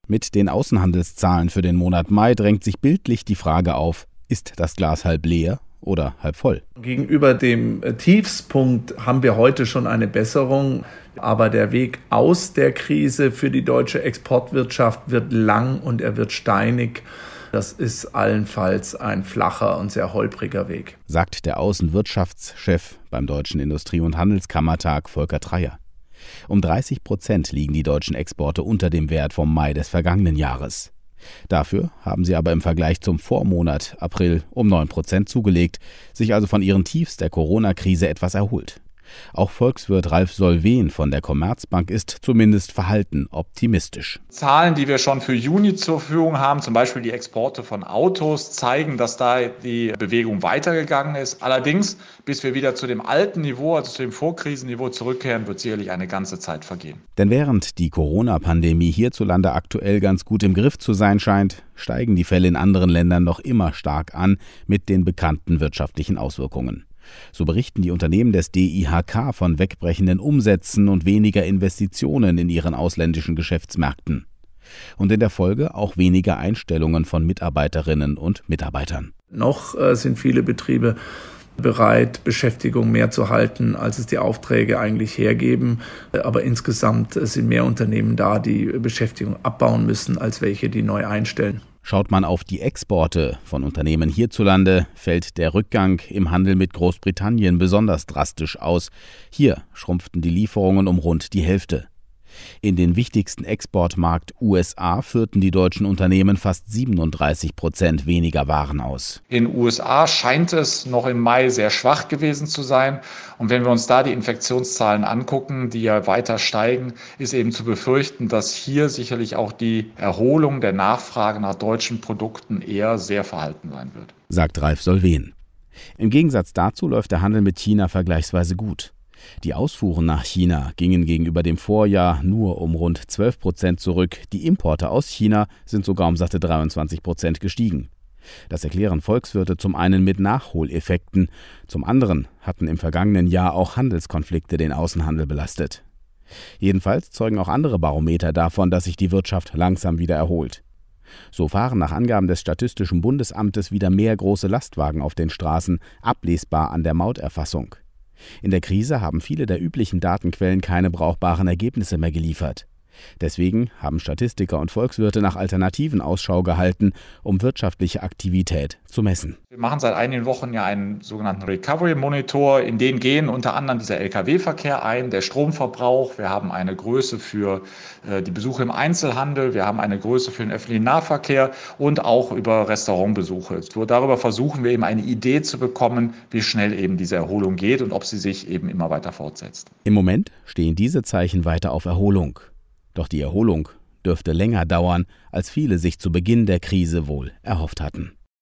Mit den Außenhandelszahlen für den Monat Mai drängt sich bildlich die Frage auf, ist das Glas halb leer oder halb voll? Gegenüber dem Tiefspunkt haben wir heute schon eine Besserung, aber der Weg aus der Krise für die deutsche Exportwirtschaft wird lang und er wird steinig. Das ist allenfalls ein flacher und sehr holpriger Weg, sagt der Außenwirtschaftschef beim Deutschen Industrie- und Handelskammertag Volker Treyer. Um 30% liegen die deutschen Exporte unter dem Wert vom Mai des vergangenen Jahres. Dafür haben sie aber im Vergleich zum Vormonat April um 9% zugelegt, sich also von ihren Tiefs der Corona-Krise etwas erholt. Auch Volkswirt Ralf Solven von der Commerzbank ist zumindest verhalten optimistisch. Zahlen, die wir schon für Juni zur Verfügung haben, zum Beispiel die Exporte von Autos, zeigen, dass da die Bewegung weitergegangen ist. Allerdings, bis wir wieder zu dem alten Niveau, also zu dem Vorkrisenniveau zurückkehren, wird sicherlich eine ganze Zeit vergehen. Denn während die Corona-Pandemie hierzulande aktuell ganz gut im Griff zu sein scheint, steigen die Fälle in anderen Ländern noch immer stark an mit den bekannten wirtschaftlichen Auswirkungen. So berichten die Unternehmen des DIHK von wegbrechenden Umsätzen und weniger Investitionen in ihren ausländischen Geschäftsmärkten. Und in der Folge auch weniger Einstellungen von Mitarbeiterinnen und Mitarbeitern. Noch sind viele Betriebe bereit, Beschäftigung mehr zu halten, als es die Aufträge eigentlich hergeben. Aber insgesamt sind mehr Unternehmen da, die Beschäftigung abbauen müssen, als welche, die neu einstellen. Schaut man auf die Exporte von Unternehmen hierzulande, fällt der Rückgang im Handel mit Großbritannien besonders drastisch aus. Hier schrumpften die Lieferungen um rund die Hälfte. In den wichtigsten Exportmarkt USA führten die deutschen Unternehmen fast 37% weniger Waren aus. In den USA scheint es noch im Mai sehr schwach gewesen zu sein. Und wenn wir uns da die Infektionszahlen angucken, die ja weiter steigen, ist eben zu befürchten, dass hier sicherlich auch die Erholung der Nachfrage nach deutschen Produkten eher sehr verhalten sein wird, sagt Ralf Solven. Im Gegensatz dazu läuft der Handel mit China vergleichsweise gut. Die Ausfuhren nach China gingen gegenüber dem Vorjahr nur um rund 12% zurück. Die Importe aus China sind sogar um satte 23% gestiegen. Das erklären Volkswirte zum einen mit Nachholeffekten. Zum anderen hatten im vergangenen Jahr auch Handelskonflikte den Außenhandel belastet. Jedenfalls zeugen auch andere Barometer davon, dass sich die Wirtschaft langsam wieder erholt. So fahren nach Angaben des Statistischen Bundesamtes wieder mehr große Lastwagen auf den Straßen, ablesbar an der Mauterfassung. In der Krise haben viele der üblichen Datenquellen keine brauchbaren Ergebnisse mehr geliefert. Deswegen haben Statistiker und Volkswirte nach Alternativen Ausschau gehalten, um wirtschaftliche Aktivität zu messen. Wir machen seit einigen Wochen ja einen sogenannten Recovery-Monitor. In den gehen unter anderem dieser Lkw-Verkehr ein, der Stromverbrauch. Wir haben eine Größe für die Besuche im Einzelhandel. Wir haben eine Größe für den öffentlichen Nahverkehr und auch über Restaurantbesuche. Darüber versuchen wir eben eine Idee zu bekommen, wie schnell eben diese Erholung geht und ob sie sich eben immer weiter fortsetzt. Im Moment stehen diese Zeichen weiter auf Erholung. Doch die Erholung dürfte länger dauern, als viele sich zu Beginn der Krise wohl erhofft hatten.